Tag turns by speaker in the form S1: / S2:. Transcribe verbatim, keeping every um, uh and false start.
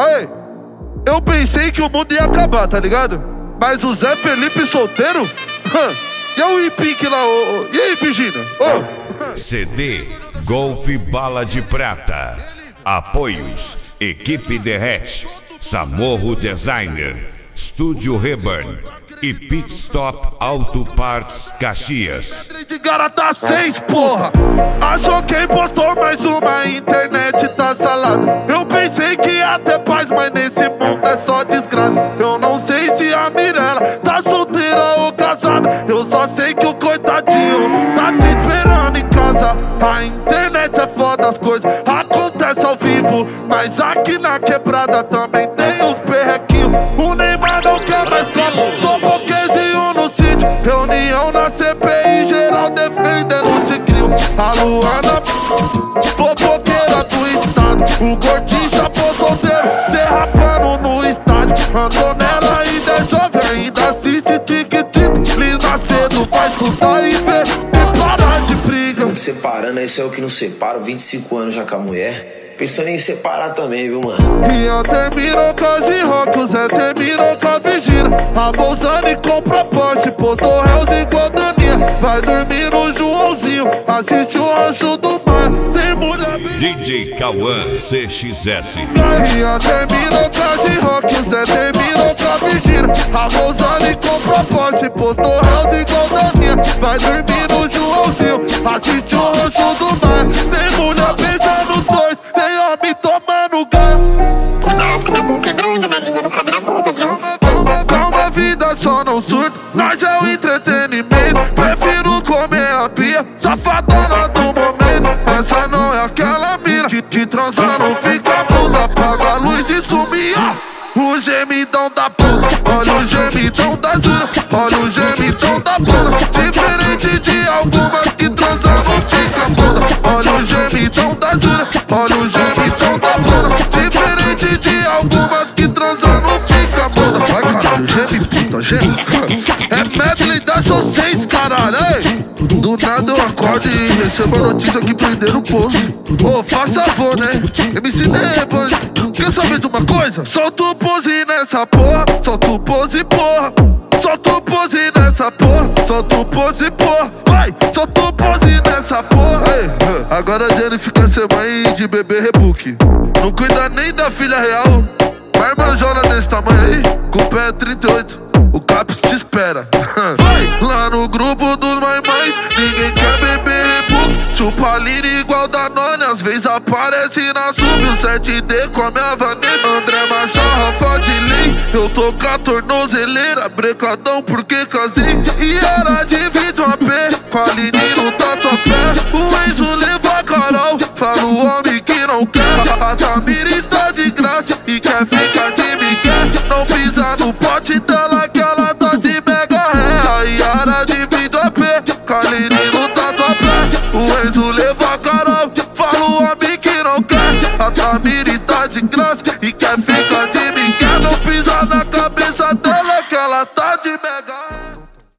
S1: Aê, eu pensei que o mundo ia acabar, tá ligado? Mas o Zé Felipe solteiro? E o Ipink lá, ô, e aí, Virgínia? Oh.
S2: C D Golf Bala de Prata. Apoios: Equipe Derrete, Samorro Designer, Estúdio Reburn e Pit Stop Auto Parts Caxias.
S1: De garota seis, porra! Achou quem postou mais uma, internet tá salada. Eu pensei que ia ter paz, mas nesse mundo é só desgraça. Eu não sei se a Mirella tá solteira ou casada. Eu só sei que o coitadinho tá te esperando em casa. A internet é foda, as coisas acontecem ao vivo, mas aqui na quebrada também tem os perrequinhos. O Neymar não quer mais copo, só pouquezinho no sítio. Reunião na C P I, geral defendendo o tigrinho. A Luana, fofoqueira do estado. O gordinho chapou solteiro, derrapando no estádio. Andou nela ainda é jovem, ainda assiste tic-tic. Lina cedo, faz tudo e vê, e para de briga.
S3: Não separando, esse é o que não separa. vinte e cinco anos já com a mulher. Pensando em separar também, viu, mano?
S1: Rian terminou com a G-Rock, o Zé terminou com a Virgínia. A Bolzani compra Porsche, postou réus igual Daninha. Vai dormir no Joãozinho, assiste o Rancho do Mar. Tem mulher bem...
S2: D J Cauã C X S.
S1: Rian terminou com a G-Rock, o Zé terminou com a Virgínia. A Bolzani compra Porsche, postou réus igual Daninha. Vai dormir no Joãozinho, assiste o Rancho do Mar. Tem mulher beijando os dois, tem homem tomando ganho.
S4: Cuidado que minha boca é grande, minha língua não cabe na boca, viu?
S1: Calma, calma, vida só não surta. Nós é o entretenimento. Prefiro comer a pia, safadona do momento. Essa não é aquela mina que, que transa não fica muda. Apaga a luz e sumia. O gemidão da puta, olha o gemidão da Júlia. Olha o gemidão da bunda. Diferente de algumas que transam não fica muda. Olha o gemidão da Júlia. Olha o gemidão da bunda. Diferente de algumas que transam não fica muda. Vai caralho, geme puta, geme. É medley da seis, caralho, ei. Do nada eu acordo e recebo a notícia que prenderam o posto. Ô, oh, faz favor, né? M C depois. Quer saber de uma coisa? Solta o pose nessa porra, solta o pose, porra. Solta o pose nessa porra, solta o pose, porra. Vai, solta o pose nessa porra. Ei, agora a Jenny fica sem mãe de bebê rebook. Não cuida nem da filha real. Marmanjona desse tamanho aí, com o pé trinta e oito. O Caps te espera. Vai! Lá no grupo dos mães, ninguém quer beber rebook. Chupa lira igual Danone, às vezes aparece na sub. O sete D come a Vanessa, André Macharra, Fodilin. Eu tô com a tornozeleira, brecadão porque casei. E era de vídeo A P, com a Lini no tatuapé. O Enzo leva a Carol, fala o homem que não quer. A Tamira está de graça e quer ficar de migué. Não pisa no pote dela que ela tá de mega ré. A Yara de vídeo A P, com a Lini no tatuapé. O Enzo leva a Carol, fala o homem que não quer. A Tamira